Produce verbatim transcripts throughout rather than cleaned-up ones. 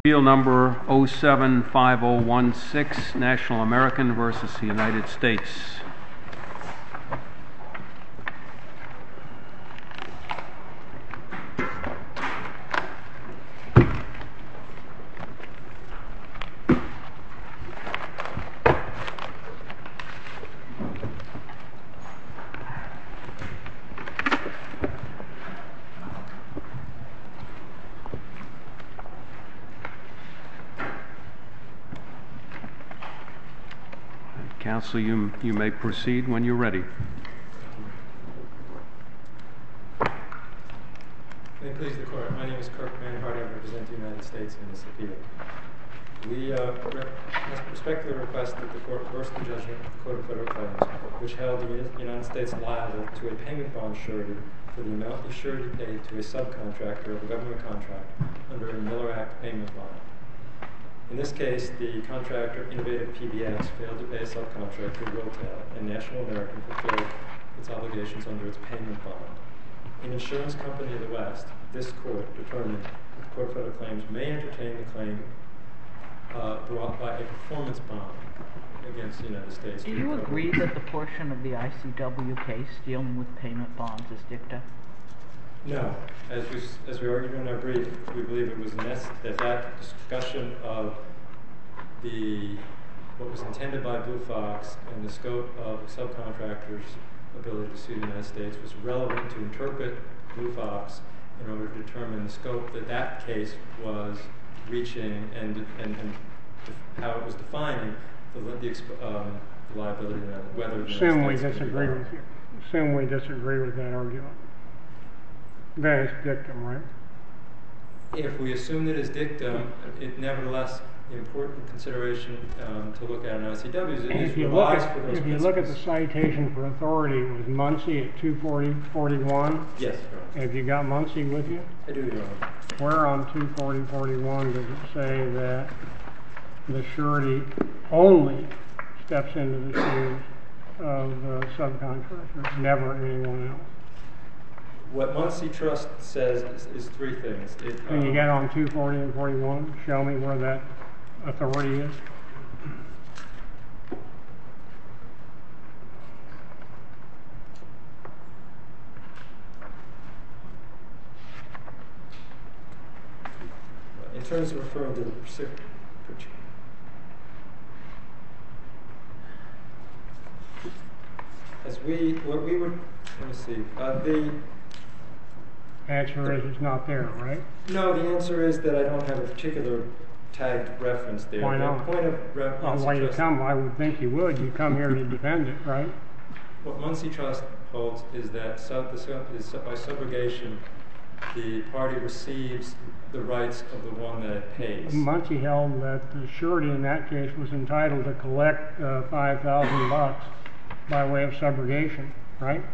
Appeal number oh seven five oh one six, National American versus the United States. Counsel, you, you may proceed when you're ready. May it please the Court. My name is Kirk Manhart. I represent the United States in this appeal. We uh, re respectfully request that the Court reverse the judgment of the Court of Federal Claims, which held the United States liable to a payment bond surety for the amount the surety paid to a subcontractor of a government contract under a Miller Act payment bond. In this case, the contractor, Innovative P B X, failed to pay a subcontractor, Rotel, and National American fulfilled its obligations under its payment bond. In Insurance Company of the West, this Court determined that the Court of Federal Claims may entertain the claim uh, brought by a performance bond against the United States. Do you agree that the portion of the I C W case dealing with payment bonds is dicta? No. As we, as we argued in our brief, we believe it was that that discussion of the what was intended by Blue Fox and the scope of a subcontractor's ability to sue the United States was relevant to interpret Blue Fox in order to determine the scope that that case was reaching and, and, and how it was defining the, the, um, the liability and whether the Assume we disagree with you. Assume we disagree with that argument. Then it's dictum, right? If we assume that it's dictum, it nevertheless the important consideration um, to look at in I C W is it if you look at, for those If you look at the citation for authority, it was Muncie at two forty forty-one. Yes, Your Honor. Have you got Muncie with you? I do, Your Honor. Where on two forty forty-one does it say that the surety only steps into the shoes of the subcontractor, never anyone else? What Muncie Trust says is, is three things. It, Can um, you get on two forty and forty-one? Show me where that authority is. In terms of referring to the specific, as we, what we would, let me see, uh, the Answer is it's not there, right? No, the answer is that I don't have a particular tagged reference there. Why not? The point of reference. Well, why you come? I would think you would. You come here to defend it, right? What Muncie Trust holds is that sub, the sub, is by subrogation, the party receives the rights of the one that it pays. Muncie held that the surety in that case was entitled to collect uh, five thousand bucks by way of subrogation, right?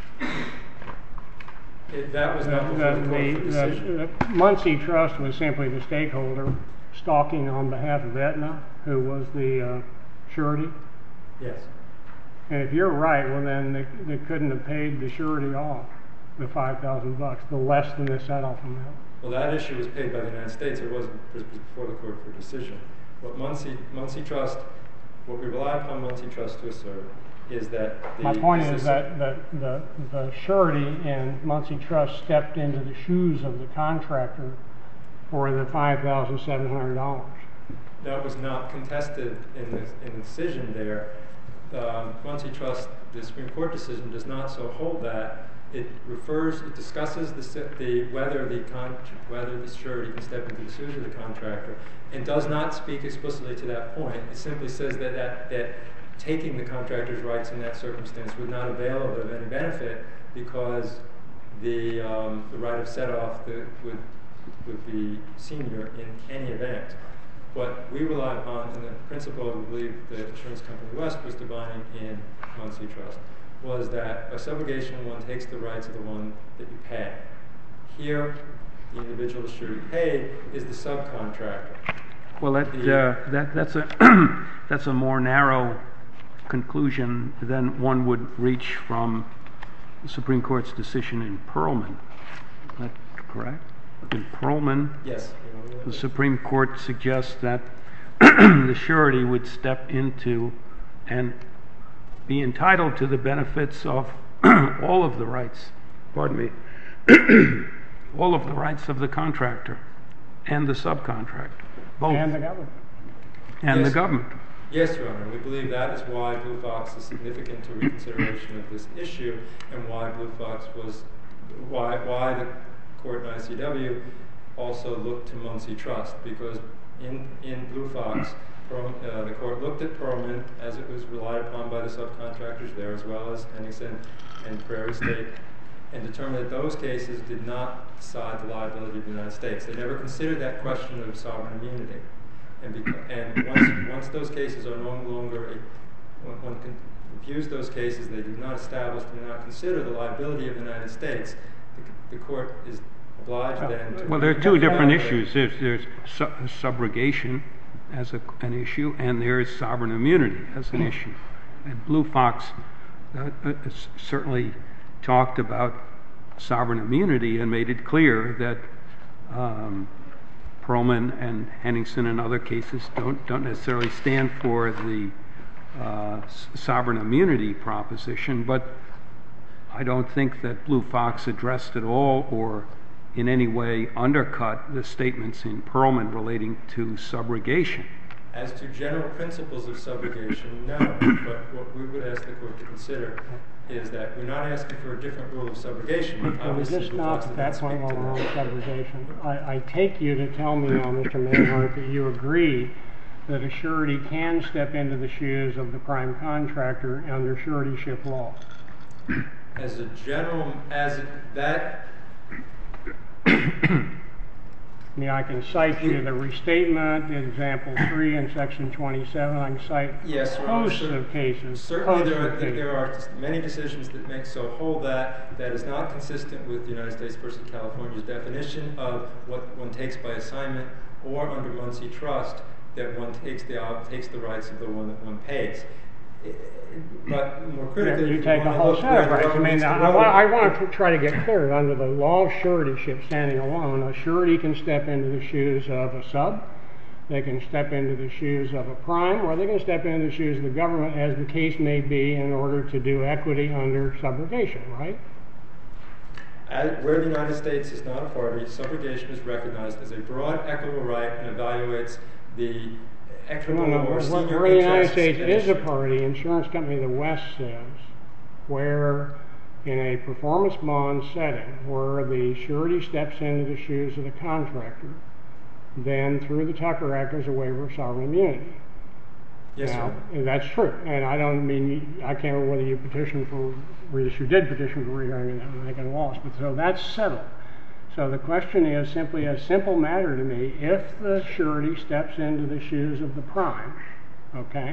It, that was not before the, the, the, the decision. The, the Muncie Trust was simply the stakeholder stalking on behalf of Aetna, who was the uh, surety. Yes. And if you're right, well then they, they couldn't have paid the surety off the five thousand bucks, the less than the set-off amount. Well, that issue was paid by the United States. It wasn't before the court for decision. What Muncie, Muncie Trust, what we rely upon Muncie Trust to assert is that the My point is that the, the, the surety in Muncie Trust stepped into the shoes of the contractor for the five thousand seven hundred dollars. That was not contested in the, in the decision there. Um, Muncie Trust, the Supreme Court decision does not so hold that. It refers, it discusses the, the whether the con whether the surety can step into the shoes of the contractor, and does not speak explicitly to that point. It simply says that that, that taking the contractor's rights in that circumstance would not avail of any benefit because the, um, the right of set-off would, would be senior in any event. What we rely upon, and the principle we believe the Insurance Company West was divining in Muncie Trust, was that by subrogation one takes the rights of the one that you pay. Here, the individual surety paid is the subcontractor. Well, that, uh, that, that's, a that's a more narrow conclusion than one would reach from the Supreme Court's decision in Perlman. Is that correct? in Perlman, Yes. the Supreme Court suggests that the surety would step into and be entitled to the benefits of all of the rights, pardon me, all of the rights of the contractor and the subcontractor, both. And the government. And Yes. the government. Yes, Your Honor. We believe that is why Blue Fox is significant to reconsideration of this issue, and why Blue Fox was, why why the court in I C W also looked to Muncie Trust, because in in Blue Fox, Perl, uh, the court looked at Perlman as it was relied upon by the subcontractors there, as well as Henningsen and Prairie State, and determined that those cases did not decide the liability of the United States. They never considered that question of sovereign immunity. And, beca- and once, once those cases are no longer, a, when one can reviews those cases, they do not establish, do not consider the liability of the United States, the, the court is obliged then to... Well, there are two different issues. There's, there's su- subrogation as a, an issue, and there is sovereign immunity as an issue. And Blue Fox uh, uh, certainly talked about sovereign immunity and made it clear that um, Perlman and Henningsen and other cases don't don't necessarily stand for the uh, sovereign immunity proposition, but I don't think that Blue Fox addressed at all or in any way undercut the statements in Perlman relating to subrogation. As to general principles of subrogation, no. But what we would ask the court to consider is that we're not asking for a different rule of subrogation. Can we Obviously, just Blue stop Fox at did that not point speak while to we're on that. subrogation? I, I take you to tell me now, Mister Manhart, that you agree that a surety can step into the shoes of the prime contractor under suretyship law. As a general, as that... I mean, I can cite you the restatement, example three in section twenty-seven. I can cite Yes, Your Honor, hosts cer- of cases. Certainly hosts there of are, cases. there are many decisions that make so hold that that is not consistent with the United States versus California's definition of what one takes by assignment, or under Muncie Trust that one takes the takes the rights of the one that one pays. But more critically, you if take a wanna whole look set where of the rights. I rubber mean, meets the I, road- I want to try to get clear. Under the law of suretyship standing alone, a surety can step into the shoes of a sub, they can step into the shoes of a prime, or they can step into the shoes of the government, as the case may be, in order to do equity under subrogation, right? As, where the United States is not a party, subrogation is recognized as a broad equitable right and evaluates the equitable No, no, or where, senior where the United interests States at is a issue. party, Insurance Company of the West says, where in a performance bond setting, where the surety steps into the shoes of the contractor, then through the Tucker Act there's a waiver of sovereign immunity. Yes, Now, sir. that's true, and I don't mean, I can't remember whether you petitioned for, or you did petition for rehearing that and making loss, but so that's settled. So the question is simply a simple matter to me. If the surety steps into the shoes of the prime, okay,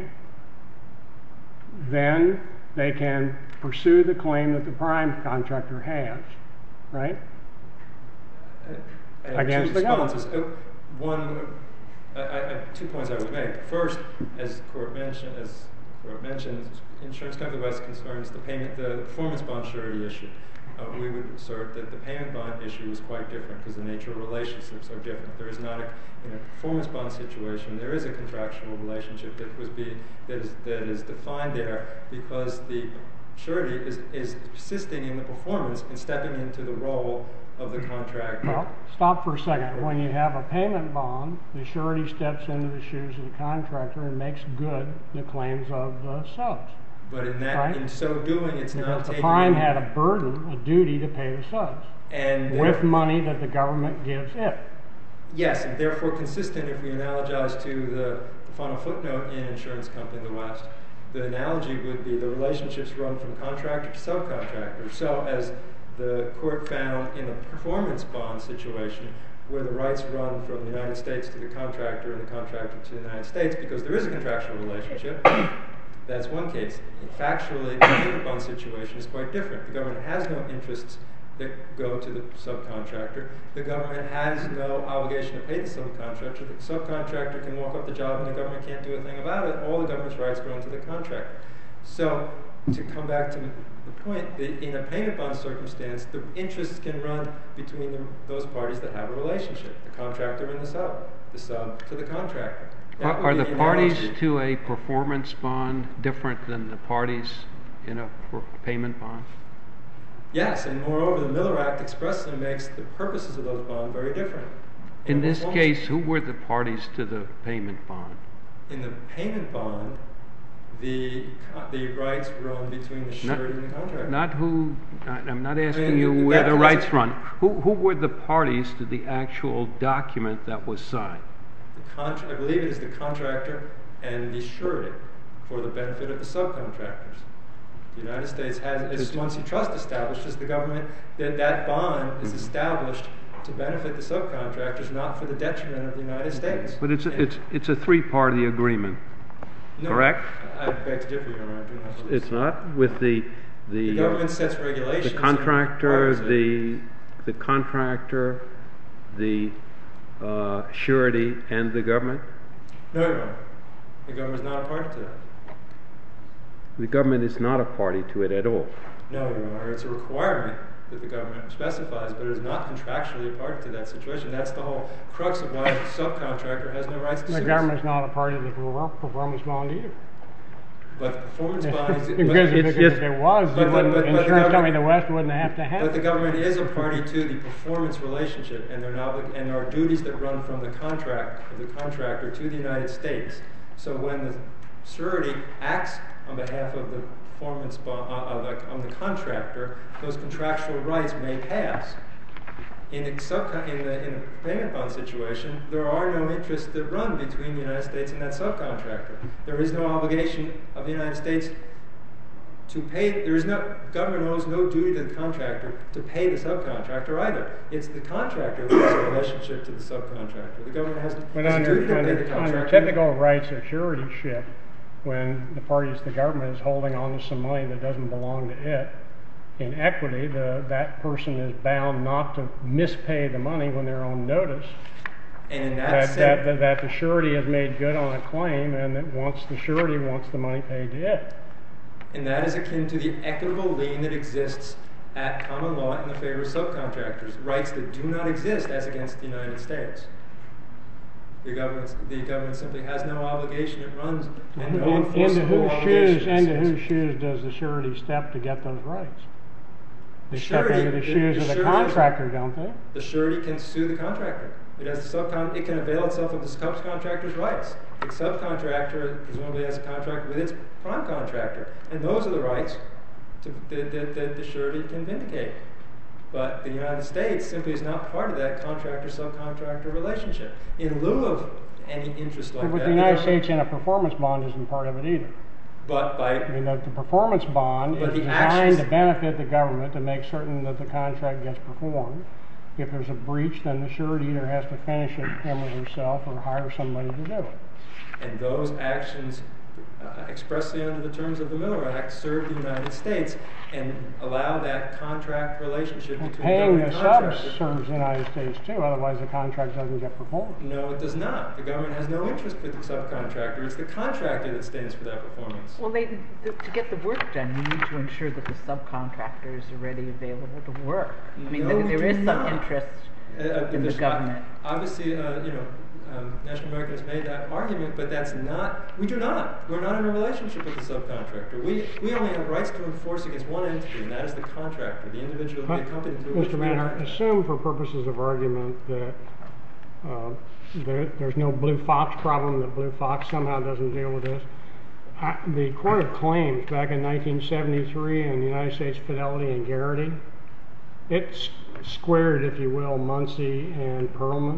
then they can pursue the claim that the prime contractor has, right? I have Against two the government. responses. Uh, One, I, I I have two points I would make. First, as the court mentioned, as the court mentioned, Insurance Company West concerns the payment, the performance bond surety issue. Uh, we would assert that the payment bond issue is quite different because the nature of relationships are different. There is not a, in a performance bond situation, there is a contractual relationship that was being that is that is defined there because the surety is is persisting in the performance and stepping into the role of the contractor. Well, stop for a second. When you have a payment bond, the surety steps into the shoes of the contractor and makes good the claims of the subs. But in that, Right. in so doing, it's not Because the taking prime any- had a burden, a duty to pay the subs, and with there- money that the government gives it. yes, and therefore consistent. If we analogize to the, the final footnote in Insurance Company of the West, the analogy would be the relationships run from contractor to subcontractor. So, as the court found in a performance bond situation, where the rights run from the United States to the contractor and the contractor to the United States, because there is a contractual relationship. That's one case. Factually, the payment bond situation is quite different. The government has no interests that go to the subcontractor. The government has no obligation to pay the subcontractor. The subcontractor can walk up the job and the government can't do a thing about it. All the government's rights go into the contractor. So to come back to the point, that in a payment bond circumstance, the interests can run between the, those parties that have a relationship, the contractor and the sub, the sub to the contractor. Are, That would are be the the parties analogy. to a performance bond different than the parties in a per- payment bond? Yes, and moreover, the Miller Act expressly makes the purposes of those bonds very different. In this performance- case, who were the parties to the payment bond? In the payment bond, the co- the rights run between the surety and the contractor. Not who, not- I'm not asking mean, you where that- the that's- rights run. Who, who were the parties to the actual document that was signed? The contra- I believe it is the contractor and the surety for the benefit of the subcontractors. The United States has, as Swansea Trust establishes, the government, that that bond is established to benefit the subcontractors, not for the detriment of the United States. But it's a, And- it's, it's a three-party agreement, no, correct? I beg to differ, Your Honor. I do not believe It's so. not with the, the. The government sets The regulations. and contractor, requires it. the, the contractor, the uh, surety, and the government? No, Your Honor. The government is not a party to that. The government is not a party to it at all. No, Your Honor. It's a requirement that the government specifies, but it is not contractually a party to that situation. That's the whole crux of why the subcontractor has no rights to The sue. government's not a party to the per- performance bond either. But the performance bond is. Because but- if it's it- just- if it was, but you the- wouldn't- but- but the insurance company government- the West wouldn't have to have But the it. government is a party to the performance relationship, and there are obli- and there are duties that run from the contract of the contractor to the United States. So when the surety acts on behalf of the performance bond, uh, of the, on the contractor, those contractual rights may pass. In a, subcon- in, the, in a payment bond situation, there are no interests that run between the United States and that subcontractor. There is no obligation of the United States to pay. There is no government owes no duty to the contractor to pay the subcontractor either. It's the contractor who has a relationship to the subcontractor. The government has, But has a under, duty to pay the under, under contractor. typical rights of suretyship, when the parties, the government is holding on to some money that doesn't belong to it, in equity, the, that person is bound not to mispay the money when they're on notice. And in that, That, sense, that, that, that the surety has made good on a claim, and that once the surety wants the money paid to it. and that is akin to the equitable lien that exists at common law in the favor of subcontractors, rights that do not exist as against the United States. The government, the government simply has no obligation. It runs, and no And into enforceable whose shoes, obligation into exists. whose shoes does the surety step to get those rights? They The step surety- into the the- shoes the of the surety has- contractor, don't they? The surety can sue the contractor. It has the subcon. It can avail itself of the subcontractor's rights. The subcontractor presumably has a contract with its prime contractor, and those are the rights to, that, that, that the surety can vindicate. But the United States simply is not part of that contractor-subcontractor relationship. In lieu of any interest like But that, the United government- States in a performance bond isn't part of it either. But by I mean, the, the performance bond But is the designed actions- to benefit the government to make certain that the contract gets performed. If there's a breach, then the surety either has to finish it him or herself or hire somebody to do it. and those actions, uh, expressly under the terms of the Miller Act, serve the United States and allow that contract relationship Well, between paying the government and subs contractor. serves the United States too, otherwise the contract doesn't get performed. No, it does not. The government has no interest with the subcontractor. It's the contractor that stands for that performance. Well, they, th- to get the work done, you need to ensure that the subcontractor is already available to work. I mean, No, there, we there do is some not. interest Uh, uh, in the there's- government. Obviously, uh, you know, um, National American has made that argument, but that's not. We do not. We're not in a relationship with the subcontractor. We we only have rights to enforce against one entity, and that is the contractor, the individual, the company through which Mister we Manhart, contract. assume for purposes of argument that uh, there, there's no Blue Fox problem, that Blue Fox somehow doesn't deal with this. I, the Court of Claims back in nineteen seventy-three in the United States Fidelity and Garrity, it s- squared, if you will, Muncie and Perlman,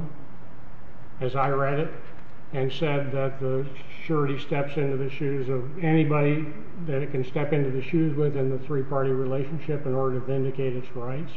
as I read it, and said that the surety steps into the shoes of anybody that it can step into the shoes with in the three-party relationship in order to vindicate its rights.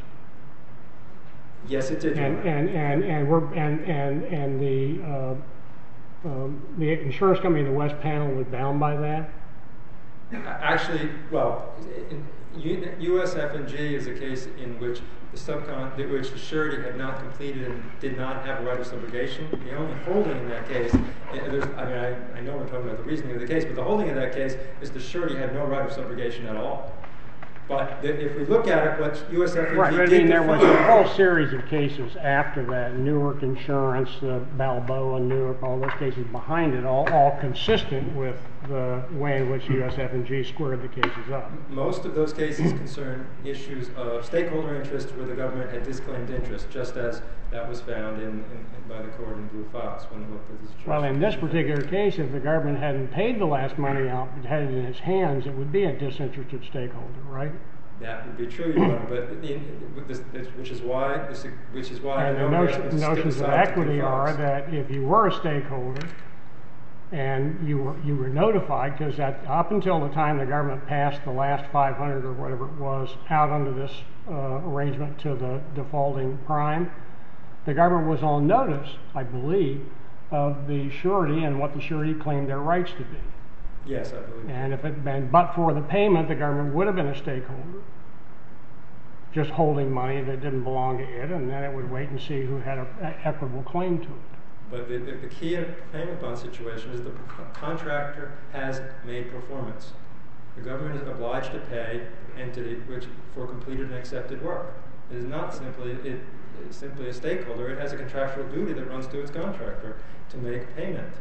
Yes, it did. Your And Honor. and and and we're and and and the uh, um, the insurance company, the West Panel, was bound by that. Actually, well, in, U S F and G is a case in which the subcon, which the surety had not completed and did not have a right of subrogation. The only holding in that case, there's, I mean, I, I know we're talking about the reasoning of the case, but the holding in that case is the surety had no right of subrogation at all. But if we look at it, what U S F and G Right, but I did mean, there was define- a whole series of cases after that, Newark Insurance, the Balboa, Newark, all those cases behind it, all, all consistent with the way in which U S F and G squared the cases up. Most of those cases concern issues of stakeholder interest where the government had disclaimed interest, just as that was found in, in, in by the court in Blue Fox when it looked at the situation. Well, in this particular case, if the government hadn't paid the last money out, but had it in its hands, it would be a disinterested stakeholder, right? That would be true, Your Honor, but in, with this, which is why, this, which is why And I the know notion, notions of equity are that if you were a stakeholder and you were, you were notified, because up until the time the government passed the last five hundred or whatever it was out under this uh, arrangement to the defaulting prime, the government was on notice, I believe, of the surety and what the surety claimed their rights to be. Yes, I believe. And if it had been but for the payment, the government would have been a stakeholder, just holding money that didn't belong to it, and then it would wait and see who had an equitable claim to it. But the, the, the key in a payment bond situation is the contractor has made performance. The government is obliged to pay the entity which for completed and accepted work. It is not simply it, it is simply a stakeholder. It has a contractual duty that runs to its contractor to make payment.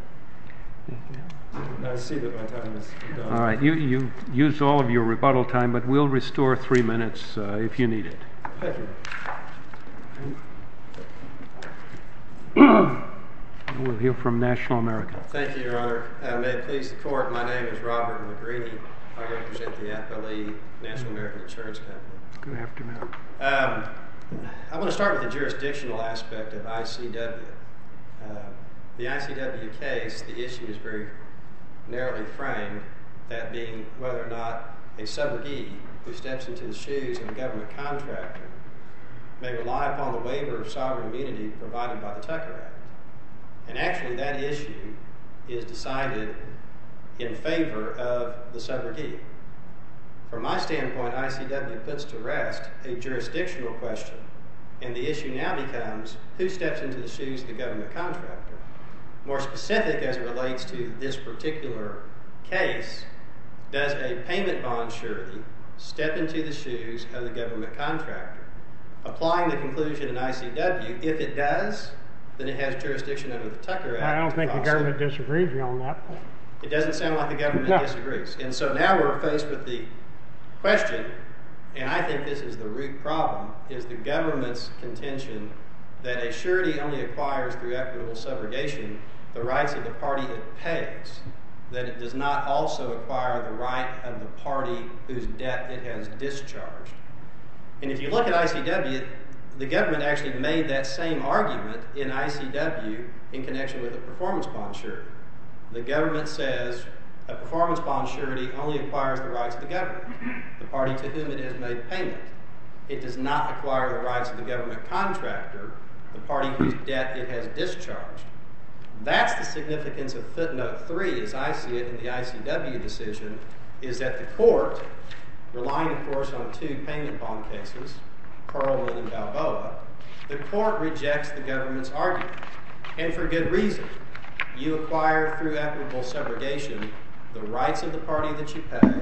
I see that my time is done. All right, you, you used all of your rebuttal time, but we'll restore three minutes uh, if you need it. Thank you. We'll hear from National American. Thank you, Your Honor. Uh, may it please the Court, my name is Robert McGreeny. I represent the F L E National American Insurance Company. Good afternoon. Um, I want to start with the jurisdictional aspect of I C W. Uh, the I C W case, the issue is very narrowly framed, that being whether or not a subrogee who steps into the shoes of a government contractor may rely upon the waiver of sovereign immunity provided by the Tucker Act. And actually that issue is decided in favor of the subrogee. From my standpoint, I C W puts to rest a jurisdictional question, and the issue now becomes who steps into the shoes of the government contractor. More specific as it relates to this particular case, does a payment bond surety step into the shoes of the government contractor? Applying the conclusion in I C W, if it does, then it has jurisdiction under the Tucker Act. I don't think the government disagrees with you on that point. It doesn't sound like the government No. disagrees. And so now we're faced with the question, and I think this is the root problem, is the government's contention that a surety only acquires through equitable subrogation the rights of the party it pays, that it does not also acquire the right of the party whose debt it has discharged. And if you look at I C W, the government actually made that same argument in I C W in connection with a performance bond surety. The government says a performance bond surety only acquires the rights of the government, the party to whom it has made payment. It does not acquire the rights of the government contractor, the party whose debt it has discharged. That's the significance of footnote three, as I see it in the I C W decision, is that the court, relying of course on two payment bond cases, Perlman and Balboa, the court rejects the government's argument, and for good reason. You acquire through equitable subrogation the rights of the party that you pay.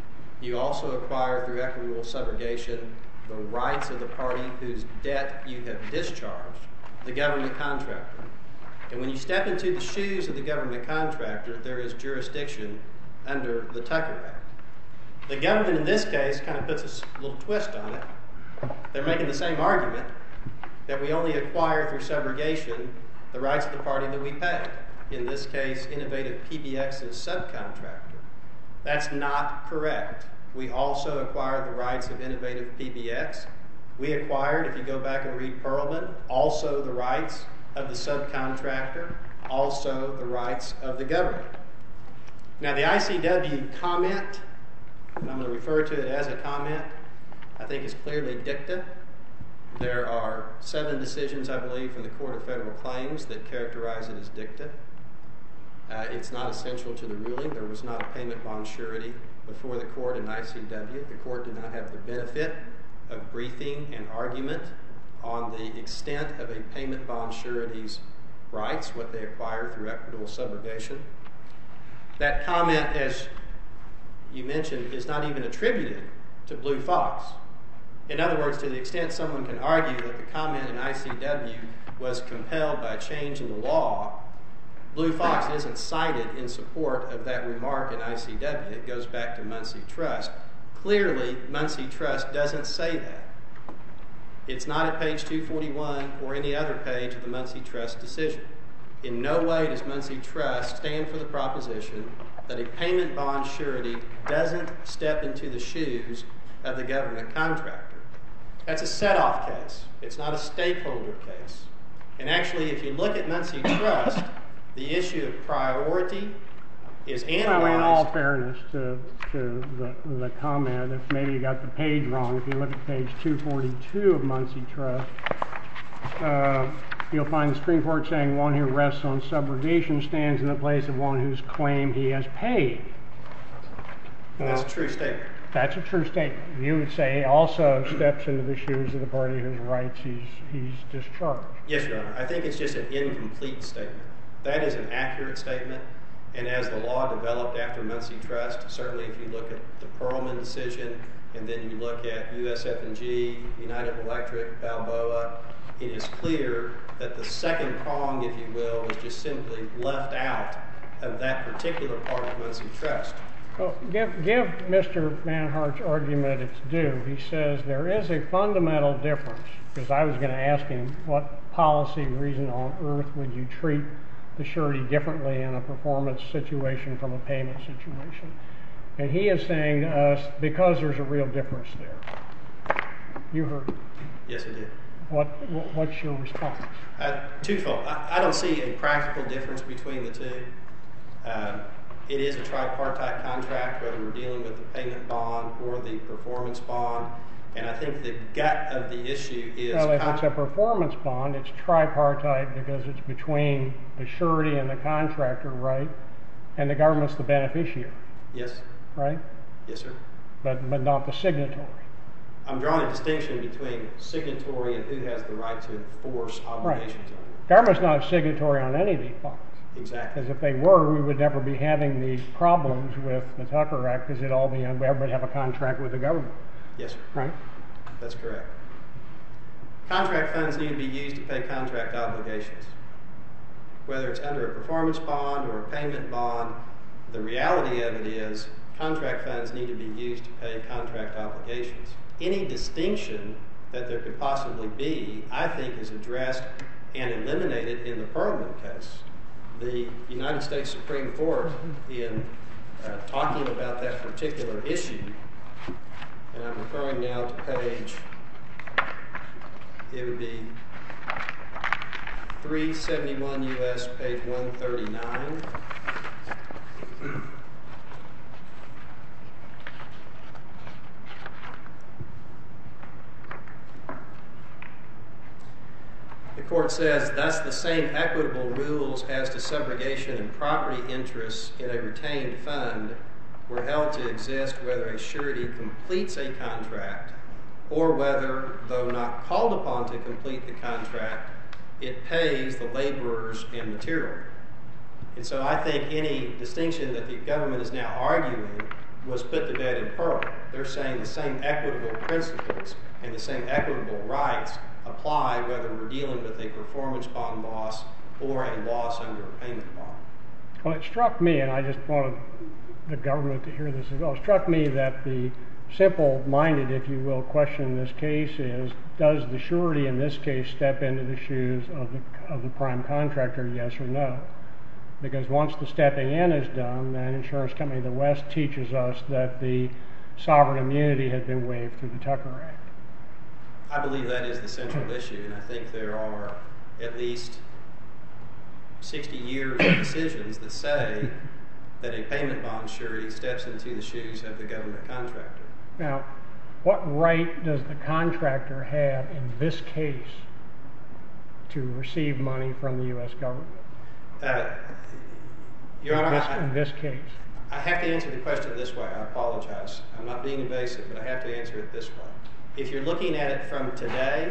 You also acquire through equitable subrogation the rights of the party whose debt you have discharged, the government contractor. And when you step into the shoes of the government contractor, there is jurisdiction under the Tucker Act. The government in this case kind of puts a little twist on it. They're making the same argument that we only acquire through subrogation the rights of the party that we pay. In this case, Innovative P B X's subcontractor. That's not correct. We also acquire the rights of Innovative P B X. We acquired, if you go back and read Perlman, also the rights of the subcontractor, also the rights of the government. Now the I C W comment, and I'm going to refer to it as a comment, I think is clearly dicta. There are seven decisions, I believe, from the Court of Federal Claims that characterize it as dicta. Uh, it's not essential to the ruling. There was not a payment bond surety before the court in I C W. The court did not have the benefit of briefing and argument on the extent of a payment bond surety's rights, what they acquire through equitable subrogation. That comment, as you mentioned, is not even attributed to Blue Fox. In other words, to the extent someone can argue that the comment in I C W was compelled by a change in the law, Blue Fox isn't cited in support of that remark in I C W. It goes back to Muncie Trust. Clearly, Muncie Trust doesn't say that. It's not at page two forty-one or any other page of the Muncie Trust decision. In no way does Muncie Trust stand for the proposition that a payment bond surety doesn't step into the shoes of the government contractor. That's a set-off case. It's not a stakeholder case. And actually, if you look at Muncie Trust, the issue of priority is analyzed. Well, in all fairness to, to the, the comment, if maybe you got the page wrong, if you look at page two forty-two of Muncie Trust, uh, you'll find the Supreme Court saying one who rests on subrogation stands in the place of one whose claim he has paid. That's a true statement. That's a true statement. You would say also steps into the shoes of the party whose rights he's, he's discharged. Yes, Your Honor. I think it's just an incomplete statement. That is an accurate statement. And as the law developed after Muncie Trust, certainly if you look at the Perlman decision, and then you look at U S F and G, United Electric, Balboa, it is clear that the second prong, if you will, was just simply left out of that particular part of Muncie Trust. Well, give, give Mister Manhart's argument its due. He says there is a fundamental difference, because I was going to ask him what policy reason on earth would you treat the surety differently in a performance situation from a payment situation. And he is saying to us, because there's a real difference there. You heard. Yes, I did. What, what what's your response? Uh, twofold. I, I don't see a practical difference between the two. Uh, it is a tripartite contract, whether we're dealing with the payment bond or the performance bond. And I think the gut of the issue is... Well, if it's a performance bond, it's tripartite because it's between the surety and the contractor, right? And the government's the beneficiary. Yes. Right? Yes, sir. But, but not the signatory. I'm drawing a distinction between signatory and who has the right to enforce obligations Right. on it. Government's not a signatory on any of these bonds. Exactly. Because if they were, we would never be having these problems with the Tucker Act, because it'd all be, everybody have a contract with the government. Yes, sir. Right? That's correct. Contract funds need to be used to pay contract obligations. Whether it's under a performance bond or a payment bond, the reality of it is contract funds need to be used to pay contract obligations. Any distinction that there could possibly be, I think, is addressed and eliminated in the Perlman case. The United States Supreme Court, in uh, talking about that particular issue, and I'm referring now to page, it would be three seventy-one U S, page one thirty-nine. The court says, thus the same equitable rules as to subrogation and property interests in a retained fund were held to exist whether a surety completes a contract or whether, though not called upon to complete the contract, it pays the laborers and material. And so I think any distinction that the government is now arguing was put to bed in Perlman. They're saying the same equitable principles and the same equitable rights apply whether we're dealing with a performance bond loss or a loss under a payment bond. Well, it struck me, and I just wanted the government to hear this as well, it struck me that the simple-minded, if you will, question in this case is, does the surety in this case step into the shoes of the, of the prime contractor, yes or no? Because once the stepping in is done, then Insurance Company of the West teaches us that the sovereign immunity has been waived through the Tucker Act. I believe that is the central issue, and I think there are at least sixty years of decisions that say that a payment bond surety steps into the shoes of the government contractor. Now, what right does the contractor have in this case to receive money from the U S government? Uh, Your Honor, in this, I, in this case. I have to answer the question this way. I apologize. I'm not being evasive, but I have to answer it this way. If you're looking at it from today,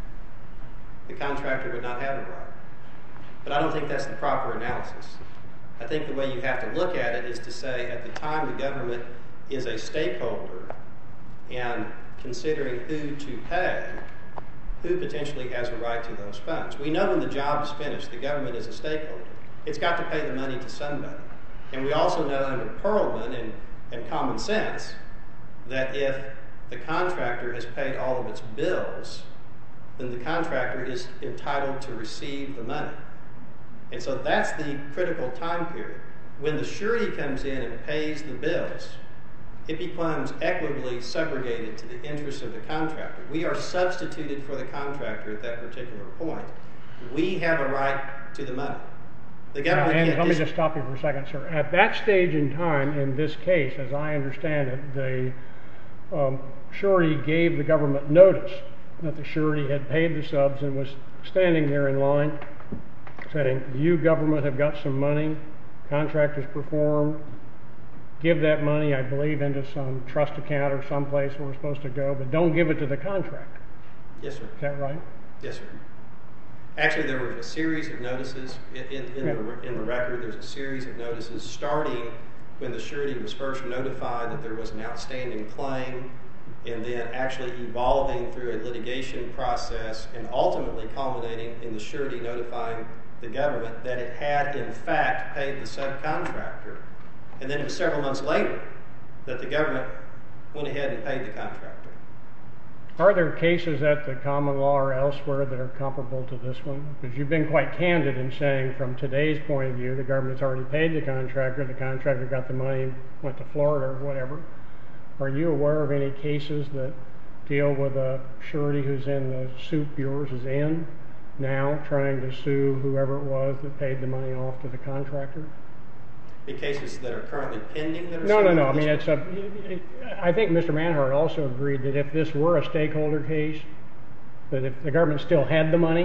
the contractor would not have a right. But I don't think that's the proper analysis. I think the way you have to look at it is to say at the time the government is a stakeholder and considering who to pay, who potentially has a right to those funds. We know when the job is finished, the government is a stakeholder. It's got to pay the money to somebody. And we also know under Perlman and, and common sense that if the contractor has paid all of its bills, then the contractor is entitled to receive the money. And so that's the critical time period. When the surety comes in and pays the bills, it becomes equitably segregated to the interests of the contractor. We are substituted for the contractor at that particular point. We have a right to the money. The government and can't let me dis- just stop you for a second, sir. At that stage in time, in this case, as I understand it, the um, surety gave the government notice that the surety had paid the subs and was standing there in line saying, you government have got some money, contractors performed, give that money, I believe, into some trust account or someplace where we're supposed to go, but don't give it to the contractor. Yes, sir. Is that right? Yes, sir. Actually, there was a series of notices in, in, in, yeah. the, in the record. There's a series of notices starting when the surety was first notified that there was an outstanding claim, and then actually evolving through a litigation process and ultimately culminating in the surety notifying the government that it had in fact paid the subcontractor. And then it was several months later that the government went ahead and paid the contractor. Are there cases at the common law or elsewhere that are comparable to this one? Because you've been quite candid in saying from today's point of view, the government's already paid the contractor, the contractor got the money, went to Florida or whatever. Are you aware of any cases that deal with a surety who's in the suit yours is in now trying to sue whoever it was that paid the money off to the contractor? The cases that are currently pending that are No, no, no. I this mean, it's a. It, I think Mister Manhart also agreed that if this were a stakeholder case, that if the government still had the money,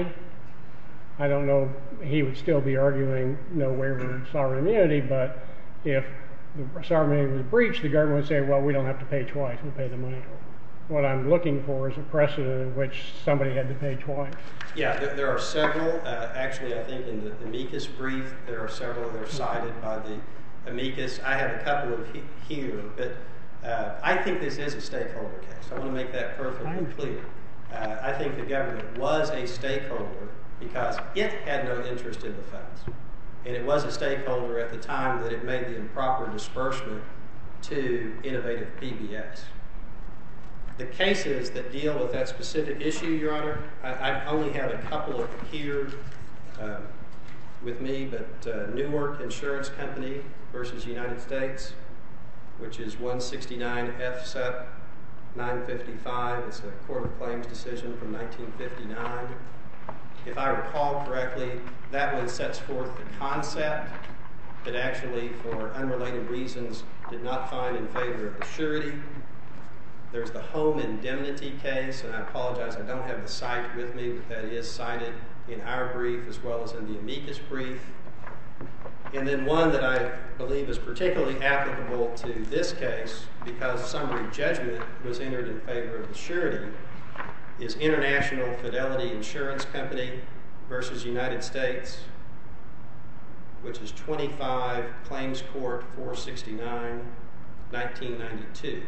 I don't know, he would still be arguing no waiver of sovereign immunity. But if the sovereign immunity was breached, the government would say, "Well, we don't have to pay twice. We'll pay the money." What I'm looking for is a precedent in which somebody had to pay twice. Yeah, there, there are several. Uh, actually, I think in the amicus brief, there are several that are cited by the amicus. I have a couple of he- here, but uh, I think this is a stakeholder case. I want to make that perfectly clear. Uh, I think the government was a stakeholder because it had no interest in the funds. And it was a stakeholder at the time that it made the improper disbursement to Innovative P B S. The cases that deal with that specific issue, Your Honor, I, I only have a couple of here um, with me, but uh, Newark Insurance Company versus United States, which is one sixty-nine F S E P nine fifty-five. It's a Court of Claims decision from nineteen fifty-nine. If I recall correctly, that one sets forth the concept that actually, for unrelated reasons, did not find in favor of the surety. There's the home indemnity case, and I apologize, I don't have the cite with me, but that is cited in our brief as well as in the amicus brief. And then one that I believe is particularly applicable to this case because summary judgment was entered in favor of the surety is International Fidelity Insurance Company versus United States, which is twenty-five Claims Court four sixty-nine, nineteen ninety-two.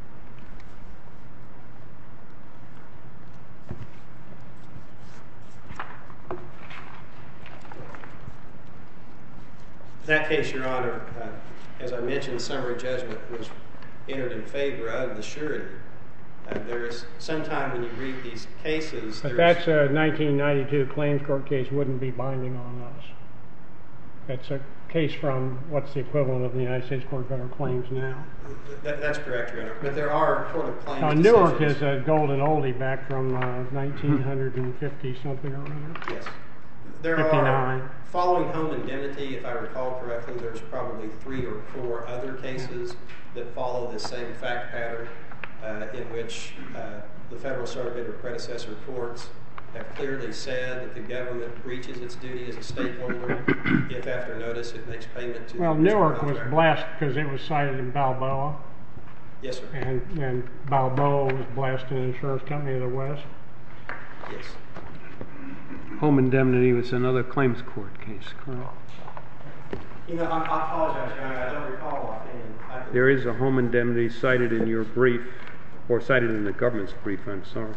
That case, Your Honor, uh, as I mentioned, summary judgment was entered in favor of the surety. Uh, there is sometime when you read these cases... But that's a nineteen ninety-two claims court case wouldn't be binding on us. That's a case from what's the equivalent of the United States Court of Federal Claims now. That, that's correct, Your Honor. But there are Court of Claims Now, decisions. Newark is a golden oldie back from uh, nineteen fifty something or other. Yes. There fifty-nine. are, following home indemnity, if I recall correctly, there's probably three or four other cases that follow the same fact pattern uh, in which uh, the federal surrogate or predecessor courts have clearly said that the government breaches its duty as a stakeholder if after notice it makes payment to Well, the original Newark was contractor. blessed because it was cited in Balboa, Yes, sir. and, and Balboa was blessed in Insurance Company of the West. Yes. Home indemnity was another claims court case, correct? You know, I, I apologize, Your Honor, I don't recall offhand. I could- There is a home indemnity cited in your brief, or cited in the government's brief, I'm sorry.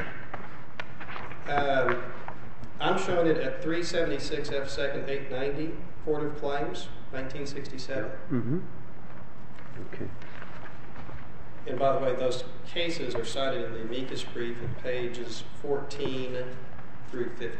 Um, I'm showing it at three seventy-six F second eight ninety, Court of Claims, nineteen sixty-seven. Mm-hmm. Okay. And by the way, those cases are cited in the amicus brief at pages fourteen through fifteen.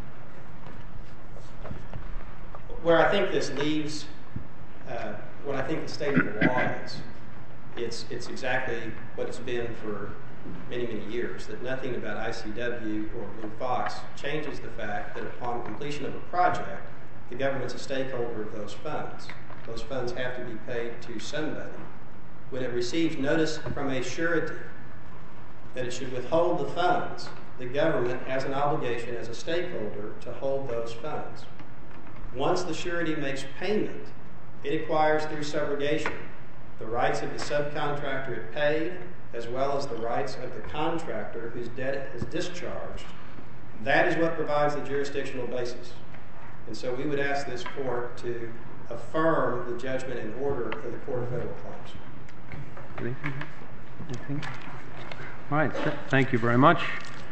Where I think this leaves, uh, what I think the state of the law is, it's, it's exactly what it's been for many, many years, that nothing about I C W or Blue Fox changes the fact that upon completion of a project, the government's a stakeholder of those funds. Those funds have to be paid to somebody. When it receives notice from a surety that it should withhold the funds, the government has an obligation as a stakeholder to hold those funds. Once the surety makes payment, it acquires through subrogation the rights of the subcontractor it paid, as well as the rights of the contractor whose debt is discharged. That is what provides the jurisdictional basis. And so we would ask this court to affirm the judgment and order of the Court of Federal Claims. Anything? Anything? All right, th- thank you very much.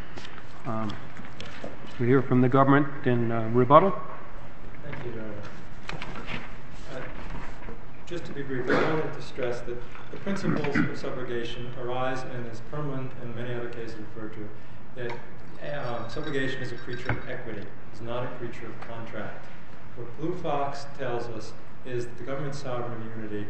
Um, we hear from the government in uh, rebuttal. Thank you, Your Honor. Uh, Just to be brief, I wanted to stress that the principles of subrogation arise, and as Perlman and many other cases refer to, that uh, subrogation is a creature of equity, it's not a creature of contract. What Blue Fox tells us is that the government's sovereign immunity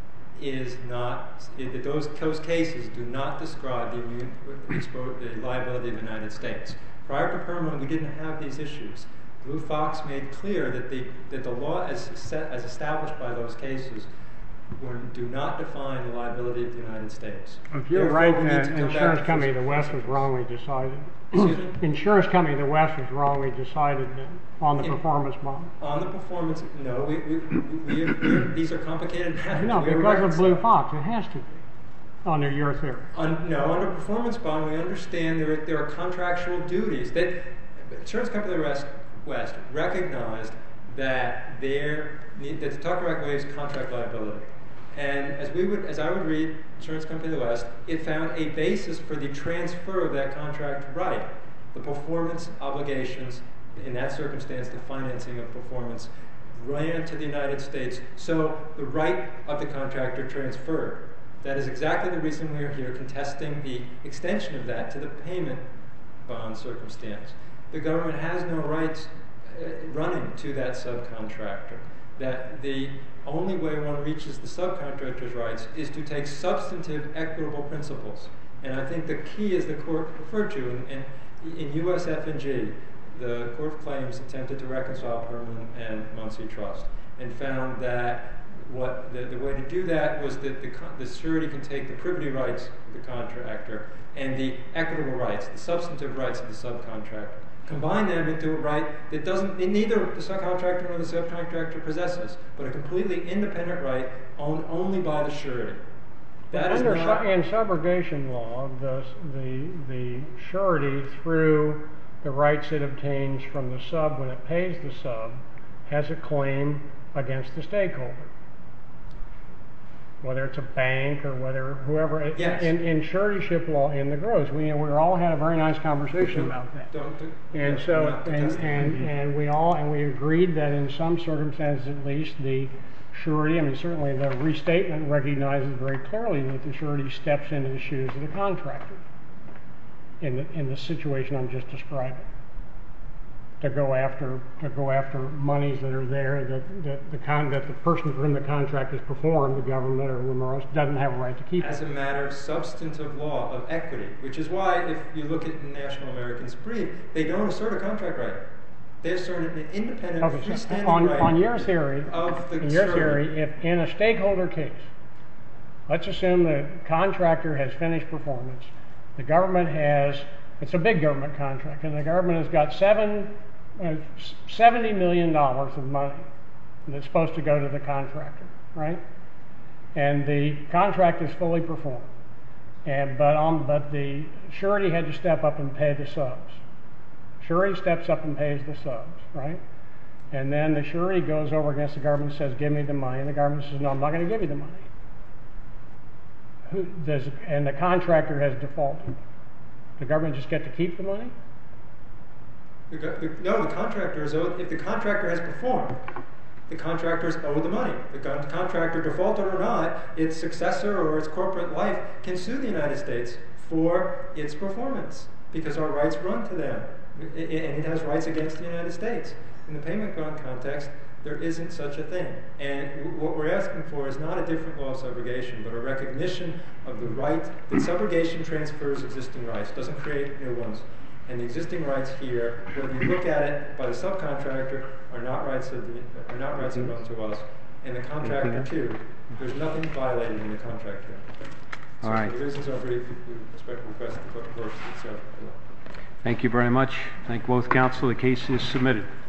is not, that those, those cases do not describe the, immune, the liability of the United States. Prior to Perlman, we didn't have these issues. Blue Fox made clear that the, that the law as, set, as established by those cases were, do not define the liability of the United States. If you're Therefore, right, we need that to come back Insurance to Company of the physical West was principles. wrongly decided. Excuse me? Insurance Company of the West was wrongly decided then on the In- performance bond. On the performance, no, we, we, we, we, we these are complicated matters. No, We are because of Blue reconciled. Fox, it has to be, under your theory. Un, no, under performance bond, we understand there, there are contractual duties. That Insurance Company of the West, West recognized that there that the Tucker Act waives contract liability, and as we would, as I would read Insurance Company of the West, it found a basis for the transfer of that contract right, the performance obligations. In that circumstance, the financing of performance ran to the United States, so the right of the contractor transferred. That is exactly the reason we are here contesting the extension of that to the payment bond circumstance. The government has no rights uh, running to that subcontractor. That the only way one reaches the subcontractor's rights is to take substantive equitable principles. And I think the key is the court referred to in, in, in U S F and G. The Court of Claims attempted to reconcile Perlman and Muncie Trust and found that what the, the way to do that was that the, the surety can take the privity rights of the contractor and the equitable rights, the substantive rights of the subcontractor, combine them into a right that doesn't, neither the subcontractor nor the subcontractor possesses, but a completely independent right owned only by the surety. That is Under not, su- in subrogation law, the, the, the surety, through the rights it obtains from the sub when it pays the sub, has a claim against the stakeholder. Whether it's a bank or whether whoever, it- Yes. in, in suretyship law in the gross, we, we all had a very nice conversation about that. don't, do- And we're so, not and, contesting. and, and we all, and we agreed that in some circumstances at least, the surety, I mean certainly the restatement recognizes very clearly that the surety steps into the shoes of the contractor in the, in the situation I'm just describing. To go after, to go after monies that are there that, that the con, that the person for whom the contract is performed, the government or whomever else, doesn't have a right to keep As it. a matter of substantive law of equity, which is why if you look at National American's brief, they don't assert a contract right. They assert an independent, Okay, so freestanding on, right on your theory, of the in your surety. theory, if in a stakeholder case, let's assume the contractor has finished performance, the government has It's a big government contract, and the government has got seven, uh, seventy million dollars of money that's supposed to go to the contractor, right? And the contract is fully performed, and but on but the surety had to step up and pay the subs. Surety steps up and pays the subs, right? And then the surety goes over against the government and says, "Give me the money," and the government says, "No, I'm not going to give you the money." Who does? And the contractor has defaulted. The government just get to keep the money? The, the, no, the contractor is owed. If the contractor has performed, the contractor is owed the money. The con contractor, defaulted or not, its successor or its corporate life can sue the United States for its performance because our rights run to them, it, it, and it has rights against the United States. In the payment bond context, there isn't such a thing. And w what we're asking for is not a different law of subrogation, but a recognition of the right that subrogation transfers existing rights, doesn't create new ones. And the existing rights here, whether you look at it by the subcontractor, are not rights of the, are not rights that run to us. And the contractor too, there's nothing violated in the contract here. So All right. for the reasons I've briefed, we respect request the court itself. Thank you very much. Thank both counsel. The case is submitted.